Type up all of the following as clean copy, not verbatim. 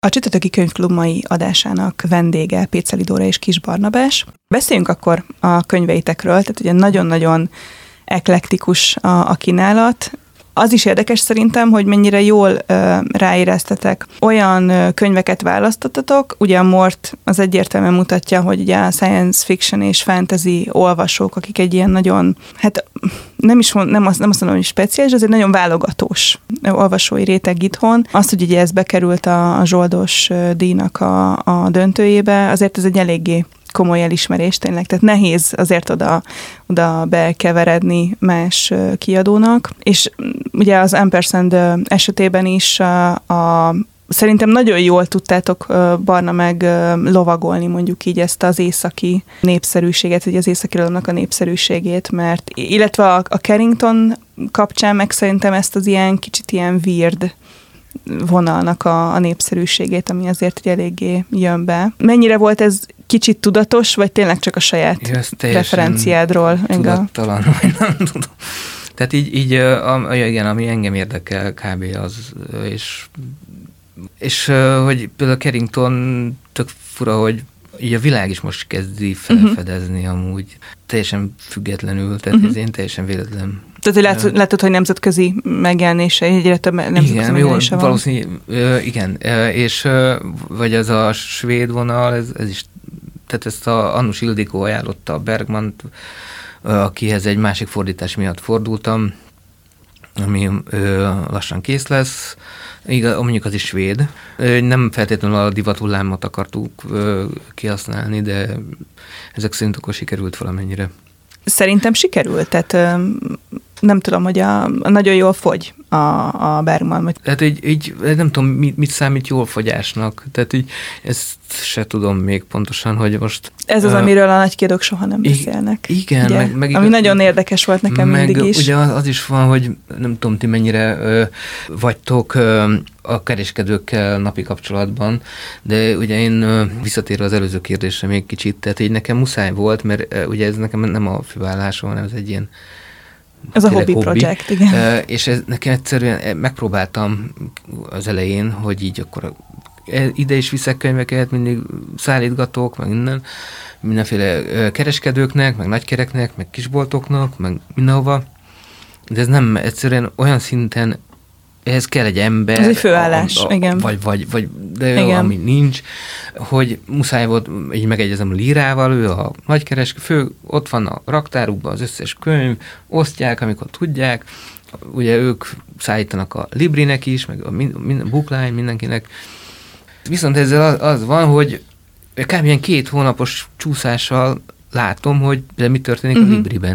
A Csütörtöki Könyvklub mai adásának vendége Péceli Dóra és Kiss Barnabás. Beszéljünk akkor a könyveitekről, tehát ugye nagyon-nagyon eklektikus a kínálat. Az is érdekes szerintem, hogy mennyire jól ráéreztetek. Olyan könyveket választottatok, ugye a Mort az egyértelműen mutatja, hogy ugye a science fiction és fantasy olvasók, akik egy ilyen nagyon, hát nem azt mondom, hogy speciális, az egy nagyon válogatós olvasói réteg itthon. Azt, hogy ugye ez bekerült a Zsoldos díjnak a döntőjébe, azért ez egy eléggé komoly elismerés tényleg, tehát nehéz azért oda bekeveredni más kiadónak, és ugye az Ampersand esetében is szerintem nagyon jól tudtátok, Barna, meg lovagolni mondjuk így ezt az északi népszerűséget, vagy az északi irodalomnak a népszerűségét, mert illetve a Carrington kapcsán meg szerintem ezt az ilyen kicsit ilyen weird vonalnak a népszerűségét, ami azért így eléggé jön be. Mennyire volt ez kicsit tudatos, vagy tényleg csak a saját preferenciádról? Tudattalan, vagy nem tudom. Tehát így igen, ami engem érdekel kb. Az, és hogy például Carrington tök fura, hogy így a világ is most kezdi felfedezni amúgy, teljesen függetlenül, tehát ez én teljesen véletlen. Tehát, hogy látod, hogy nemzetközi megjelenése, egyre több nemzetközi megjelenése van. Valószínű, igen, és vagy ez a svéd vonal, ez is, tehát ezt a Annus Ildikó ajánlotta a Bergmant, akihez egy másik fordítás miatt fordultam, ami lassan kész lesz. Igen, mondjuk az is svéd. Nem feltétlenül a divathullámot akartuk kihasználni, de ezek szerint akkor sikerült valamennyire. Szerintem sikerült, tehát nem tudom, hogy nagyon jól fogy a Bergman. Tehát így nem tudom, mit számít jól fogyásnak. Tehát így ezt se tudom még pontosan, hogy most... Ez az, amiről a nagykiadók soha nem beszélnek. Igen. Meg ami nagyon érdekes volt nekem mindig is. Ugye az is van, hogy nem tudom, ti mennyire vagytok a kereskedőkkel napi kapcsolatban, de ugye én visszatérve az előző kérdésre még kicsit, tehát így nekem muszáj volt, mert ugye ez nekem nem a főállásom, hanem ez egy ilyen ez a hobby projekt, igen. És ez nekem egyszerűen megpróbáltam az elején, hogy így akkor ide is viszek könyveket, mindig szállítgatok, meg mindenféle kereskedőknek, meg nagykereknek, meg kisboltoknak, meg mindenhova. De ez nem egyszerűen olyan szinten, ehhez kell egy ember. Ez egy főállás, igen. Vagy de igen. Ami nincs, hogy muszáj volt, így megegyezem a Lírával, ő a nagykereskedő, ott van a raktárukban az összes könyv, osztják, amikor tudják, ugye ők szállítanak a Librinek is, meg a Bookline mindenkinek. Viszont ezzel az van, hogy kb. Ilyen 2 hónapos csúszással látom, hogy mi történik a Libriben.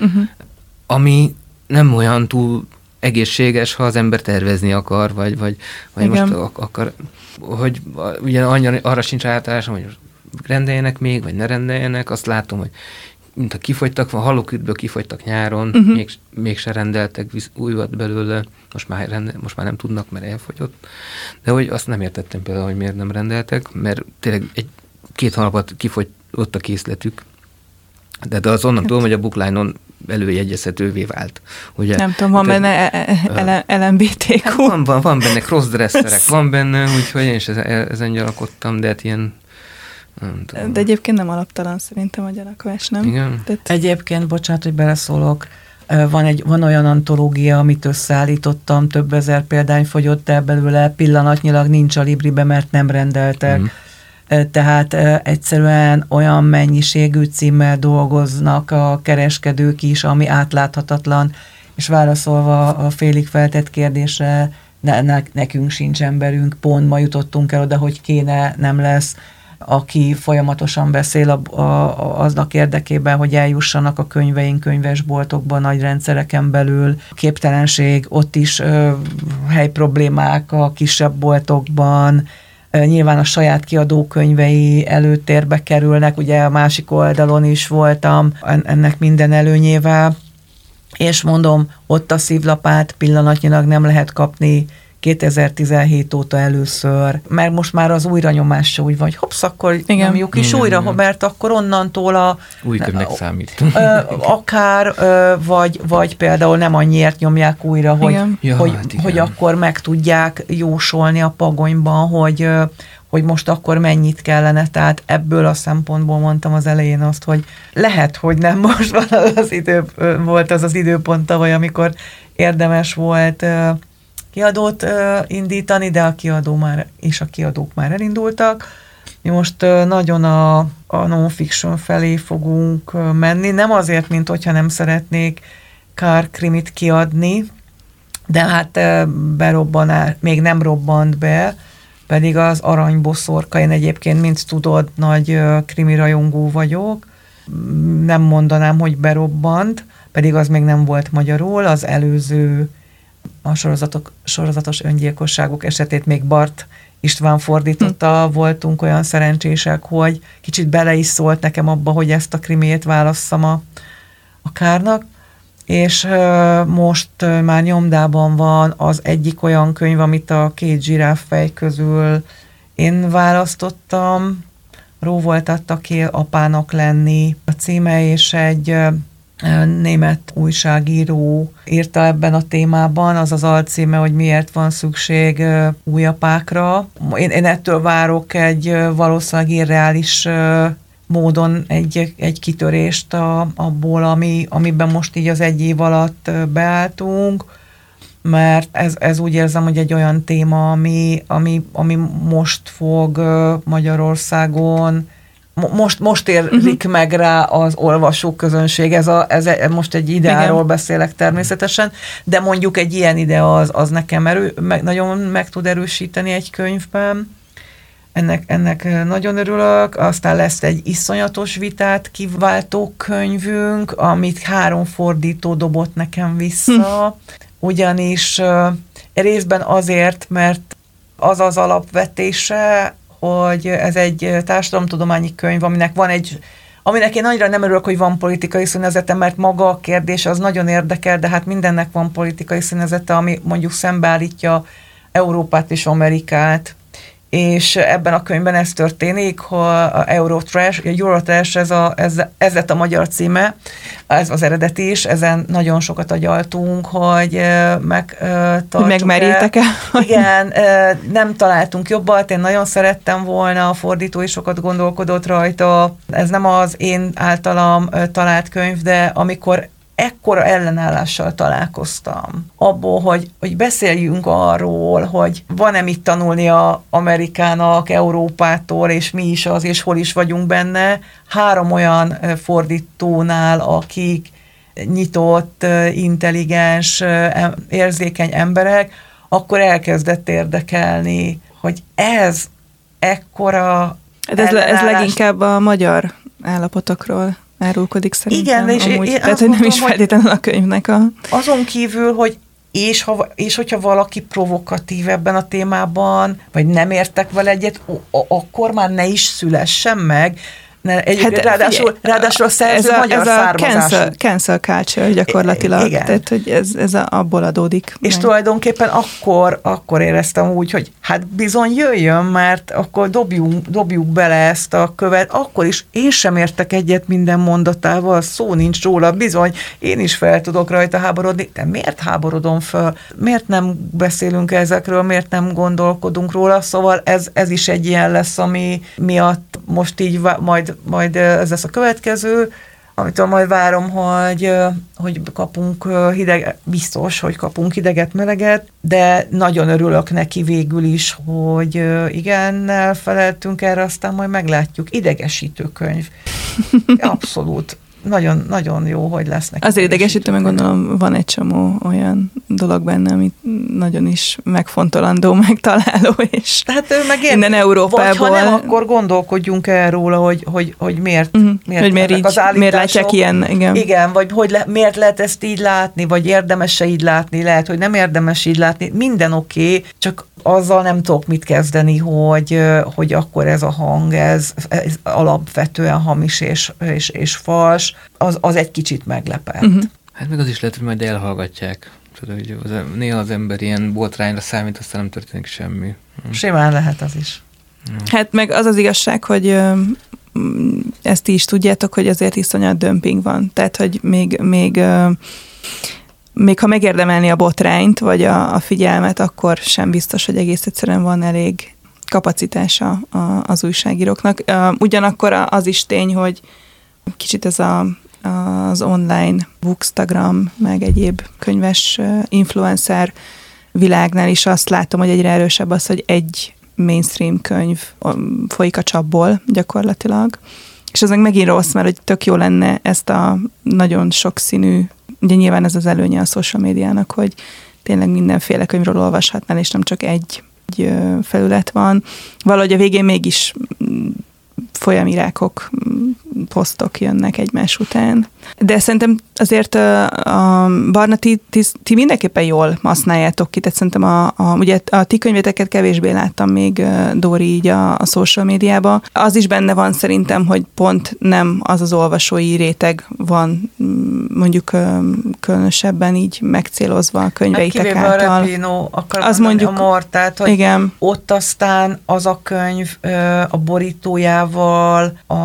Ami nem olyan túl egészséges, ha az ember tervezni akar, vagy most akar, hogy ugye arra sincs rátásom, hogy rendeljenek még, vagy ne rendeljenek, azt látom, hogy mint ha kifogytak, van Hallókürtből kifogytak nyáron, mégse rendeltek újat belőle, most már nem tudnak, mert elfogyott. De hogy azt nem értettem például, hogy miért nem rendeltek, mert tényleg 2 hónapot kifogyott a készletük. De az onnan tudom, hogy a Bookline-on előjegyezhetővé vált. Ugye? Nem tudom, van benne LMBTQ. Van benne crossdresserek, van benne, úgyhogy én is ezen gyanakodtam, de hát ilyen nem tudom. De egyébként nem alaptalan szerintem a gyanakvás, nem? Igen. Egyébként, bocsánat, hogy beleszólok, van olyan antológia, amit összeállítottam, több ezer példány fogyott el belőle, pillanatnyilag nincs a Libribe, mert nem rendeltek. Tehát egyszerűen olyan mennyiségű címmel dolgoznak a kereskedők is, ami átláthatatlan, és válaszolva a félig feltett kérdésre, nekünk sincs emberünk, pont ma jutottunk el oda, hogy kéne, nem lesz, aki folyamatosan beszél aznak érdekében, hogy eljussanak a könyveink könyvesboltokban, nagy rendszereken belül. Képtelenség, ott is helyproblémák a kisebb boltokban, nyilván a saját kiadókönyvei előtérbe kerülnek, ugye a másik oldalon is voltam ennek minden előnyével, és mondom, ott a szívlapát pillanatnyilag nem lehet kapni 2017 óta először, mert most már az újranyomás se úgy van, hogy hopsz, akkor nyomjuk is újra, mert akkor onnantól új könyvnek számít. Akár, vagy például nem annyiért nyomják újra, hogy akkor meg tudják jósolni a pagonyban, hogy most akkor mennyit kellene, tehát ebből a szempontból mondtam az elején azt, hogy lehet, hogy nem most volt az időpont tavaly, amikor érdemes volt kiadót indítani, de a kiadók már elindultak. Mi most nagyon a non-fiction felé fogunk menni, nem azért, mint hogyha nem szeretnék krimit kiadni, de hát még nem robbant be, pedig az Aranyboszorka, én egyébként, mint tudod, nagy krimi rajongó vagyok, nem mondanám, hogy berobbant, pedig az még nem volt magyarul, az előző a sorozatos öngyilkosságok esetét még Bart István fordította, voltunk olyan szerencsések, hogy kicsit bele is szólt nekem abba, hogy ezt a krimét válasszam a Kárnak, és most már nyomdában van az egyik olyan könyv, amit a két zsiráffej közül én választottam, Róvoltatta ki apának lenni a címe, és egy német újságíró írta ebben a témában, az az alcíme, hogy miért van szükség új apákra. Én ettől várok egy valószínűleg irreális módon egy kitörést abból, amiben most így az egy év alatt beálltunk, mert ez úgy érzem, hogy egy olyan téma, ami most fog Magyarországon, most érik meg rá az olvasóközönség, ez most egy ideáról beszélek természetesen, de mondjuk egy ilyen ide az nekem nagyon meg tud erősíteni egy könyvben. Ennek nagyon örülök, aztán lesz egy iszonyatos vitát kiváltó könyvünk, amit 3 fordító dobott nekem vissza, ugyanis részben azért, mert az alapvetése, hogy ez egy társadalomtudományi könyv, aminek én annyira nem örülök, hogy van politikai színezete, mert maga a kérdés az nagyon érdekel, de hát mindennek van politikai színezete, ami mondjuk szembeállítja Európát és Amerikát. És ebben a könyvben ez történik, hogy a Eurotrash, ez lett a magyar címe, ez az eredeti is, ezen nagyon sokat agyaltunk, hogy megtartsuk. Megmerjétek-e? Igen, nem találtunk jobbat, én nagyon szerettem volna, a fordító is sokat gondolkodott rajta, ez nem az én általam talált könyv, de amikor ekkora ellenállással találkoztam abból, hogy beszéljünk arról, hogy van-e mit tanulnia Amerikának, Európától, és mi is az, és hol is vagyunk benne. 3 olyan fordítónál, akik nyitott, intelligens, érzékeny emberek, akkor elkezdett érdekelni, hogy ez ekkora ez leginkább a magyar állapotokról árulkodik szerintem. Igen, tehát, hogy nem is feltétlenül a könyvnek a... Azon kívül, hogy és hogyha valaki provokatív ebben a témában, vagy nem értek vele egyet, akkor már ne is szülessen meg. Ráadásul a szerző magyar származású. Ez a cancel culture gyakorlatilag, igen. Tehát hogy ez abból adódik. És meg. Tulajdonképpen akkor éreztem úgy, hogy hát bizony jöjjön, mert akkor dobjuk bele ezt a követ, akkor is én sem értek egyet minden mondatával, szó nincs róla, bizony, én is fel tudok rajta háborodni, de miért háborodom fel? Miért nem beszélünk ezekről, miért nem gondolkodunk róla? Szóval ez is egy ilyen lesz, ami miatt most így majd ez lesz a következő, amitől majd várom, hogy kapunk biztos, hogy kapunk hideget, meleget, de nagyon örülök neki végül is, hogy igen, feleltünk erre, aztán majd meglátjuk. Idegesítő könyv. Abszolút. Nagyon, nagyon jó, hogy lesznek. Azért idegesítő, meg gondolom, van egy csomó olyan dolog benne, amit nagyon is megfontolandó, megtaláló, és innen Európából. Vagy ha nem, akkor gondolkodjunk el róla, hogy miért miért látják ilyen, igen. Igen, vagy miért lehet ezt így látni, vagy érdemes-e így látni, lehet, hogy nem érdemes így látni. Minden oké, csak azzal nem tudok mit kezdeni, hogy akkor ez a hang, ez alapvetően hamis és fals, az egy kicsit meglepett. Hát meg az is lehet, hogy majd elhallgatják Tehát, hogy néha az ember ilyen botrányra számít, aztán nem történik semmi. Simán lehet az is. Hát meg az az igazság, hogy ezt ti is tudjátok, hogy azért iszonyat dömping van. Tehát, hogy még ha megérdemelni a botrányt, vagy a figyelmet, akkor sem biztos, hogy egész egyszerűen van elég kapacitása az újságíróknak. Ugyanakkor az is tény, hogy kicsit ez az online bookstagram, meg egyéb könyves influencer világnál is azt látom, hogy egyre erősebb az, hogy egy mainstream könyv folyik a csapból gyakorlatilag. És ez meg megint rossz, mert hogy tök jó lenne ezt a nagyon sokszínű, ugye nyilván ez az előnye a social médiának, hogy tényleg mindenféle könyvről olvashatnál, és nem csak egy felület van. Valahogy a végén mégis folyamirákok, posztok jönnek egymás után. De szerintem azért Barna, ti mindenképpen jól használjátok ki, tehát szerintem ugye a ti könyveteket kevésbé láttam még, Dóri, így a social médiában. Az is benne van szerintem, hogy pont nem az az olvasói réteg van mondjuk különösebben így megcélozva a könyveitek által. Kivéve a Repino, az mondjuk, a Mort, tehát, hogy igen. Ott aztán az a könyv a borítójával, a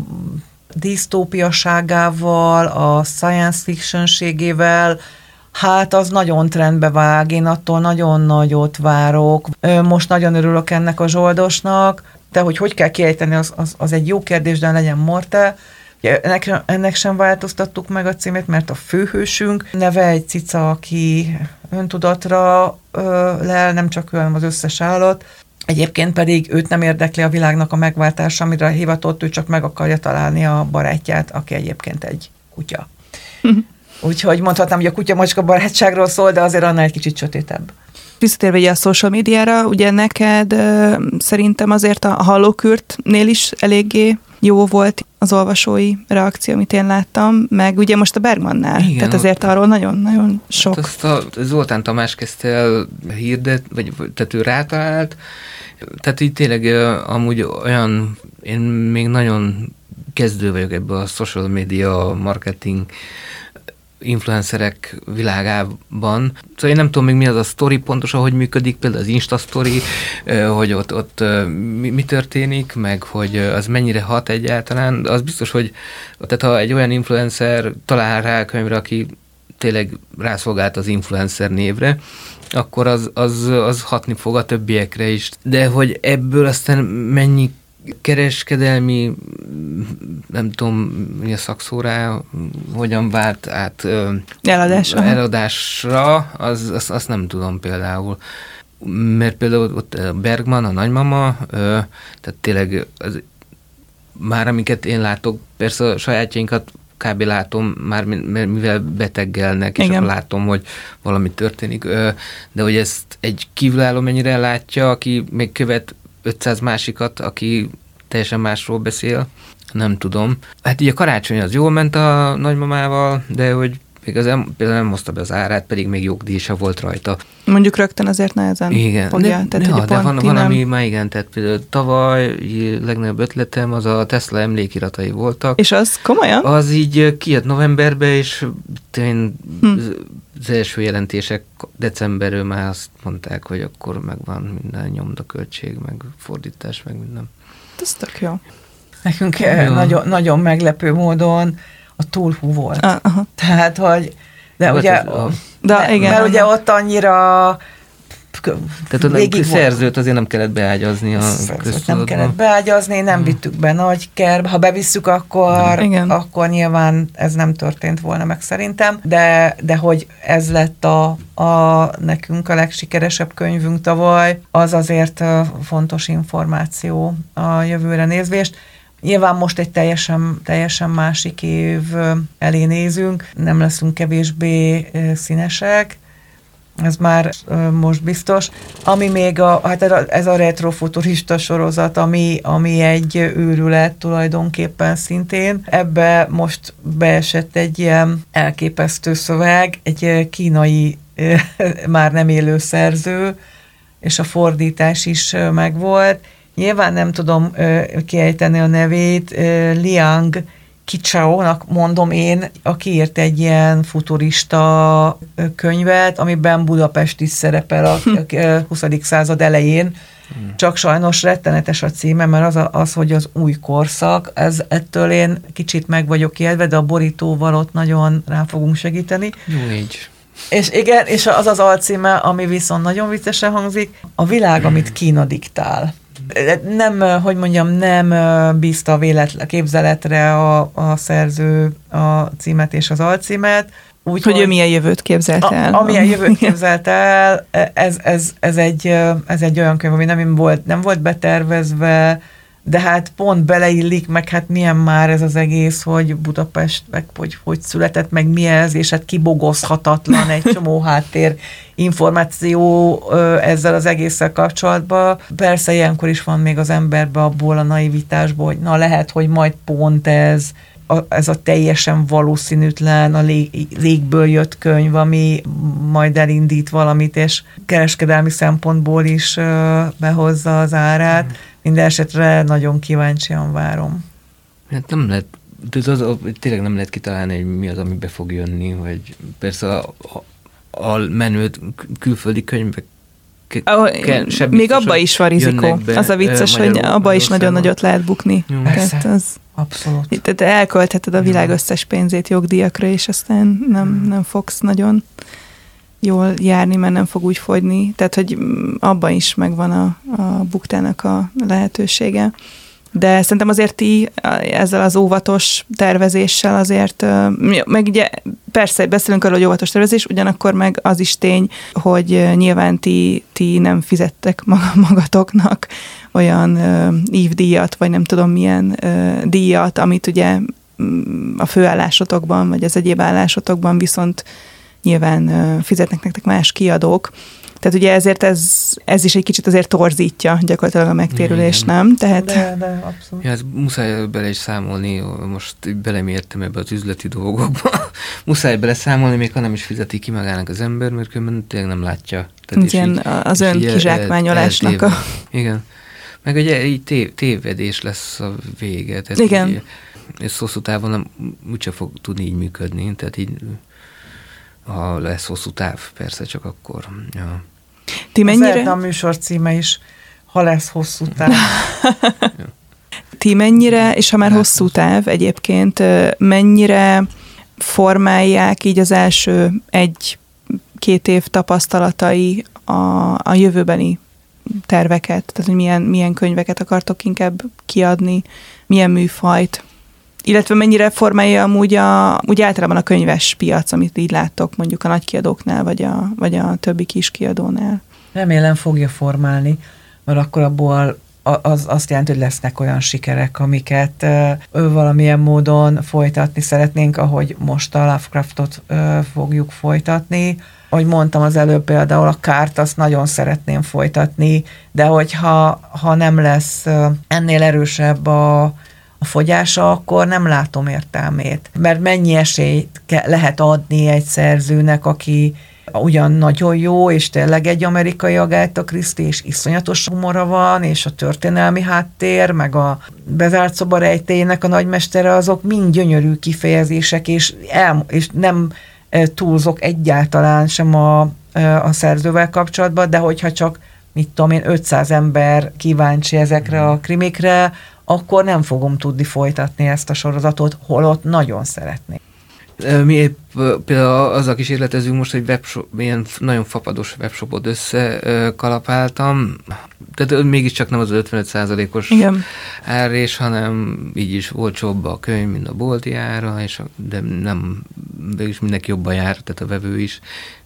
disztópiaságával, a science fiction-ségével, hát az nagyon trendbe vág, én attól nagyon nagyot várok. Most nagyon örülök ennek a Zsoldosnak, de hogy kell kiejteni, az egy jó kérdés, de legyen Morte. Ennek sem változtattuk meg a címét, mert a főhősünk neve egy cica, aki öntudatra lel, nem csak ő, hanem az összes állat. Egyébként pedig őt nem érdekli a világnak a megváltása, amire hivatott, ő csak meg akarja találni a barátját, aki egyébként egy kutya. Úgyhogy mondhatnám, hogy a kutya-macska barátságról szól, de azért annál egy kicsit sötétebb. Visszatérve a social médiára, ugye neked szerintem azért a Hallókürtnél is eléggé jó volt az olvasói reakció, amit én láttam, meg ugye most a Bergmannál. Igen, tehát azért arról nagyon-nagyon sok. Hát azt Zoltán Tamás kezdte el tehát ő rátalált, tehát így tényleg amúgy olyan, én még nagyon kezdő vagyok ebbe a social media marketing influencerek világában. Szóval én nem tudom még mi az a sztori pontosan, hogy működik, például az Insta sztori, hogy ott mi történik, meg hogy az mennyire hat egyáltalán. Az biztos, hogy tehát ha egy olyan influencer talál rá a könyvre, aki tényleg rászolgált az influencer névre, akkor az hatni fog a többiekre is. De hogy ebből aztán mennyi kereskedelmi, nem tudom, mi a szakszórá, hogyan vált át eladásra, azt nem tudom például. Mert például ott Bergman, a nagymama, tehát tényleg már amiket én látok, persze a sajátjainkat kb. Látom már, mivel beteggelnek, és akkor látom, hogy valami történik, de hogy ezt egy kívülálló mennyire látja, aki még követ 500 másikat, aki teljesen másról beszél, nem tudom. Hát így a Karácsony az jól ment a nagymamával, de hogy még például nem hozta be az árát, pedig még jogdíjsa volt rajta. Mondjuk rögtön azért nehezen fogja. De van ami már igen, tehát például tavaly legnagyobb ötletem, az a Tesla emlékiratai voltak. És az komolyan? Az így kijött novemberbe, és az első jelentések decemberről már azt mondták, hogy akkor megvan minden nyomdaköltség, meg fordítás, meg minden. Ez tök jó. Nekünk nagyon meglepő módon a túlhú volt. Tehát, hogy de ugye, mert ugye ott annyira tehát a szerzőt azért nem kellett beágyazni a köztudatban. Nem kellett beágyazni, nem vittük be nagy kerbe. Ha bevisszük, akkor nyilván ez nem történt volna meg szerintem, de hogy ez lett nekünk a legsikeresebb könyvünk tavaly, az azért fontos információ a jövőre nézvést. Nyilván most egy teljesen másik év elé nézünk, nem leszünk kevésbé színesek, ez már most biztos. Ami még ez a retrofuturista sorozat, ami egy őrület tulajdonképpen szintén. Ebbe most beesett egy ilyen elképesztő szöveg, egy kínai már nem élő szerző, és a fordítás is megvolt. Nyilván nem tudom kiejteni a nevét, Liang Kicsaónak mondom én, aki írt egy ilyen futurista könyvet, amiben Budapest is szerepel a 20. század elején, csak sajnos rettenetes a címe, mert az, hogy az új korszak, ettől én kicsit meg vagyok ijedve, de a borítóval ott nagyon rá fogunk segíteni. Jó, így. És igen, és az az alcíme, ami viszont nagyon viccesen hangzik, a világ, amit Kína diktál. Nem, hogy mondjam, nem bízta a képzeletre a szerző a címet és az alcímet. Úgy, hogy ő milyen jövőt képzelt el. Amilyen jövőt képzelt el, ez egy olyan könyv, ami nem volt betervezve, de hát pont beleillik, meg hát milyen már ez az egész, hogy Budapest, meg hogy született, meg mi ez, és hát kibogozhatatlan egy csomó háttér információ ezzel az egésszel kapcsolatban. Persze ilyenkor is van még az emberben abból a naivitásból, hogy na lehet, hogy majd pont ez a teljesen valószínűtlen, a légből jött könyv, ami majd elindít valamit, és kereskedelmi szempontból is behozza az árát. Minden esetre nagyon kíváncsian várom. Hát nem lehet, tényleg nem lehet kitalálni, hogy mi az, ami be fog jönni, vagy persze a menő külföldi könyvek még abba is van rizikó. Az a vicces, hogy abba is nagyon nagyot lehet bukni. Persze, abszolút. Tehát elköltheted a világ összes pénzét jogdíjakra, és aztán nem fogsz nagyon jól járni, mert nem fog úgy fogyni. Tehát, hogy abban is megvan a buktának a lehetősége. De szerintem azért ti ezzel az óvatos tervezéssel azért, meg ugye persze beszélünk arról, hogy óvatos tervezés, ugyanakkor meg az is tény, hogy nyilván ti nem fizettek magatoknak olyan ívdíjat, vagy nem tudom milyen díjat, amit ugye a főállásotokban, vagy az egyéb állásotokban viszont nyilván fizetnek nektek más kiadók. Tehát ugye ezért ez is egy kicsit azért torzítja gyakorlatilag a megtérülést, nem? Tehát... De abszolút. Ja, ez muszáj bele is számolni, most belemértem ebbe az üzleti dolgokba. Muszáj beleszámolni, még ha nem is fizeti ki magának az ember, mert különben tényleg nem látja. Tehát igen, az ön kizsákmányolásnak a... Igen. Meg ugye így tévedés lesz a vége. Tehát igen. És hosszú távon úgyse fog tudni így működni, tehát így ha lesz hosszú táv, persze, csak akkor. Ja. Ti mennyire? A műsor címe is, ha lesz hosszú táv. Ti mennyire, és ha már hosszú táv egyébként, mennyire formálják így az első 1-2 év tapasztalatai a jövőbeni terveket? Tehát, hogy milyen könyveket akartok inkább kiadni, milyen műfajt? Illetve mennyire formálja amúgy úgy általában a könyves piac, amit így láttok mondjuk a nagykiadóknál, vagy a többi kis kiadónál? Remélem fogja formálni, mert akkor abból az azt jelenti, hogy lesznek olyan sikerek, amiket valamilyen módon folytatni szeretnénk, ahogy most a Lovecraftot fogjuk folytatni. Ahogy mondtam az előbb, például a Kárt azt nagyon szeretném folytatni, de hogyha nem lesz ennél erősebb a fogyása, akkor nem látom értelmét. Mert mennyi esélyt lehet adni egy szerzőnek, aki ugyan nagyon jó, és tényleg egy amerikai Agatha Christie, és iszonyatos humora van, és a történelmi háttér, meg a bezárt szoba rejtélyének a nagymestere, azok mind gyönyörű kifejezések, és nem túlzok egyáltalán sem a szerzővel kapcsolatban, de hogyha csak, mit tudom én, 500 ember kíváncsi ezekre a krimikre, akkor nem fogom tudni folytatni ezt a sorozatot, holott nagyon szeretnék. Mi épp például azzal kísérletezünk most, hogy ilyen nagyon fapados webshopot összekalapáltam, tehát mégiscsak nem az 55%-os árrés, hanem így is olcsóbb a könyv, mint a bolti ára, de nem, mégis mindenki jobban jár, tehát a vevő is,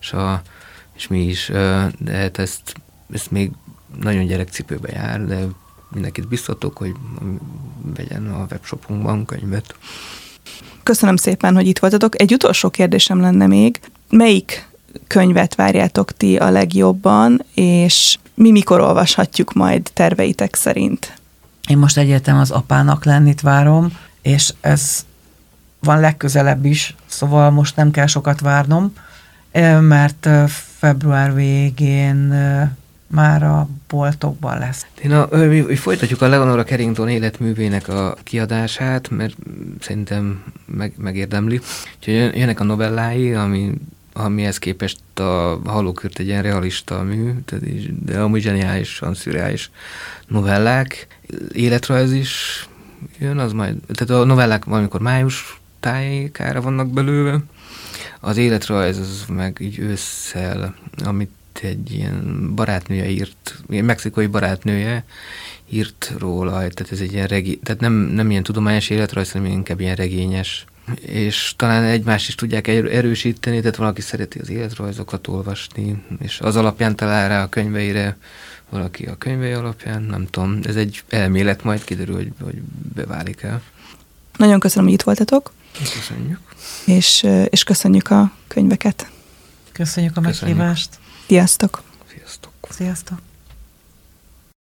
és mi is, de hát ezt még nagyon gyerekcipőbe jár, de mindenkit biztatok, hogy vegyen a webshopunkban könyvet. Köszönöm szépen, hogy itt voltatok. Egy utolsó kérdésem lenne még. Melyik könyvet várjátok ti a legjobban, és mikor olvashatjuk majd terveitek szerint? Én most egyértelműen az Apának lennit várom, és ez van legközelebb is, szóval most nem kell sokat várnom, mert február végén már a boltokban lesz. Mi folytatjuk a Leonora Carrington életművének a kiadását, mert szerintem megérdemli. Úgyhogy jönnek a novellái, amihez képest a Hallókürt egy ilyen realista mű, de amúgy zseniálisan szürreális novellák. Életrajz is jön, az majd, tehát a novellák valamikor május tájékára vannak belőle. Az életrajz az meg így ősszel, amit egy ilyen barátnője írt, ilyen mexikói barátnője írt róla, tehát ez egy ilyen tehát nem ilyen tudományos életrajz, hanem inkább ilyen regényes. És talán egymást is tudják erősíteni, tehát valaki szereti az életrajzokat olvasni, és az alapján talál rá a könyveire, valaki a könyvei alapján, nem tudom, ez egy elmélet, majd kiderül, hogy beválik el. Nagyon köszönöm, hogy itt voltatok. Köszönjük. És köszönjük a könyveket. Köszönjük a meghívást. Sziasztok. Sziasztok. Sziasztok.